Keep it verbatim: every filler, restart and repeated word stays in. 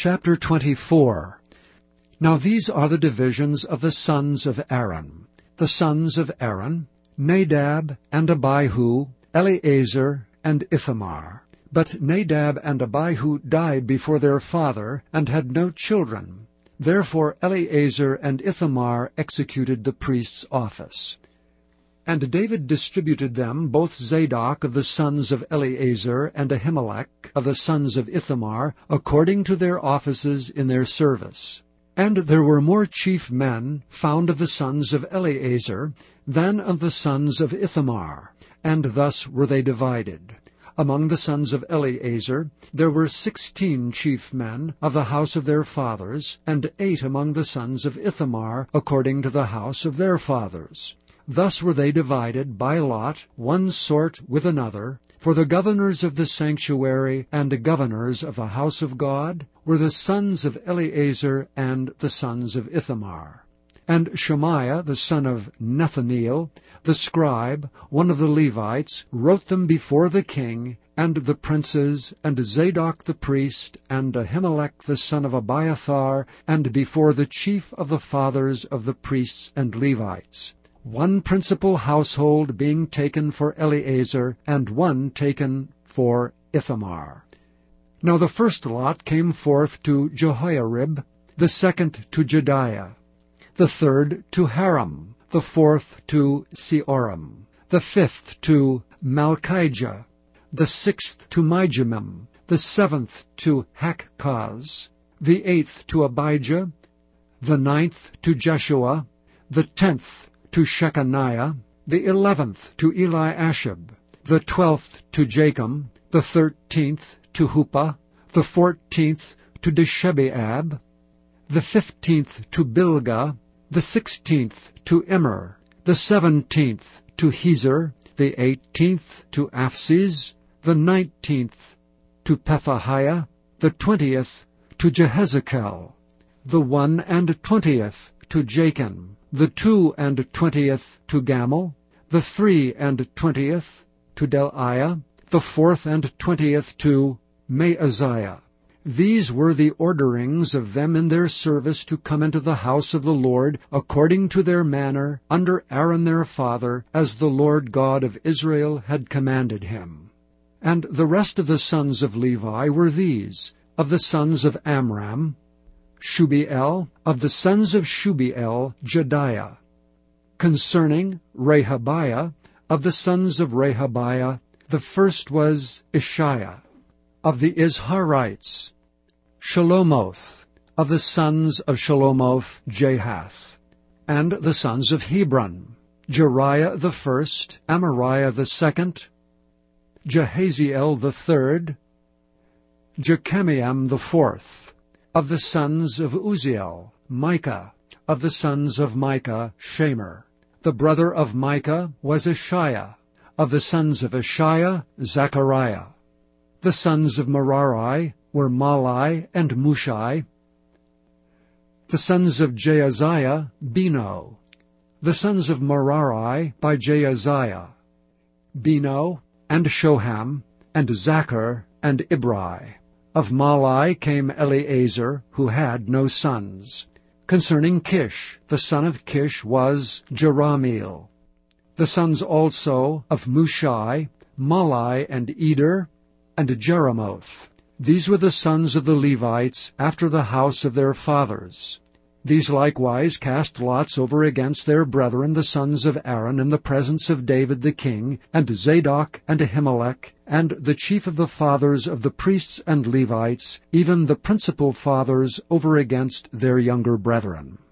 Chapter twenty-four. Now these are the divisions of the sons of Aaron. The sons of Aaron, Nadab and Abihu, Eleazar and Ithamar. But Nadab and Abihu died before their father, and had no children. Therefore Eleazar and Ithamar executed the priest's office. And David distributed them both Zadok of the sons of Eleazar and Ahimelech of the sons of Ithamar, according to their offices in their service. And there were more chief men found of the sons of Eleazar than of the sons of Ithamar, and thus were they divided. Among the sons of Eleazar there were sixteen chief men of the house of their fathers, and eight among the sons of Ithamar, according to the house of their fathers. Thus were they divided by lot, one sort with another. For the governors of the sanctuary and governors of the house of God were the sons of Eleazar and the sons of Ithamar. And Shemaiah the son of Nethaneel, the scribe, one of the Levites, wrote them before the king, and the princes, and Zadok the priest, and Ahimelech the son of Abiathar, and before the chief of the fathers of the priests and Levites. One principal household being taken for Eleazar, and one taken for Ithamar. Now the first lot came forth to Jehoiarib, the second to Jediah, the third to Haram, the fourth to Seoram, the fifth to Malchijah, the sixth to Mijamim, the seventh to Hakkoz, the eighth to Abijah, the ninth to Jeshua, the tenth to Shechaniah, the eleventh to Eliashib, the twelfth to Jachim, the thirteenth to Huppah, the fourteenth to Deshebeab, the fifteenth to Bilgah, the sixteenth to Immer, the seventeenth to Hezer, the eighteenth to Aphziz, the nineteenth to Pethahiah, the twentieth to Jehezekel, the one and twentieth to Jachin, the two and twentieth to Gamal, the three and twentieth to Deliah, the fourth and twentieth to Maaziah. These were the orderings of them in their service to come into the house of the Lord, according to their manner, under Aaron their father, as the Lord God of Israel had commanded him. And the rest of the sons of Levi were these: of the sons of Amram, Shubiel; of the sons of Shubiel, Jediah. Concerning Rehabiah, of the sons of Rehabiah, the first was Ishiah. Of the Izharites, Shelomoth; of the sons of Shelomoth, Jahath. And the sons of Hebron, Jeriah the first, Amariah the second, Jahaziel the third, Jechamiam the fourth. Of the sons of Uzziel, Micah; of the sons of Micah, Shemer. The brother of Micah was Ishiah; of the sons of Ishiah, Zechariah. The sons of Merari were Malai and Mushai. The sons of Jaaziah, Beno. The sons of Merari by Jaaziah, Beno, and Shoham, and Zachar, and Ibri. Of Malai came Eleazar, who had no sons. Concerning Kish, the son of Kish was Jerahmeel. The sons also of Mushai, Malai, and Eder, and Jeremoth. These were the sons of the Levites after the house of their fathers. These likewise cast lots over against their brethren the sons of Aaron in the presence of David the king, and Zadok and Ahimelech, and the chief of the fathers of the priests and Levites, even the principal fathers, over against their younger brethren.